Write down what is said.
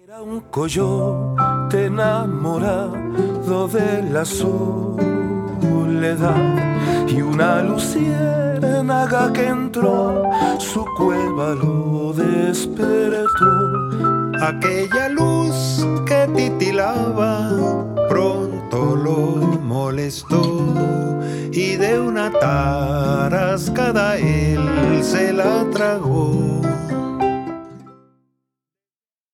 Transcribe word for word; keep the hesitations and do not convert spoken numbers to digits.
Era un coyote enamorado de la soledad y una luciérnaga que entró a su cueva lo despertó. Aquella luz que titilaba pronto lo molestó y de una tarascada él se la tragó.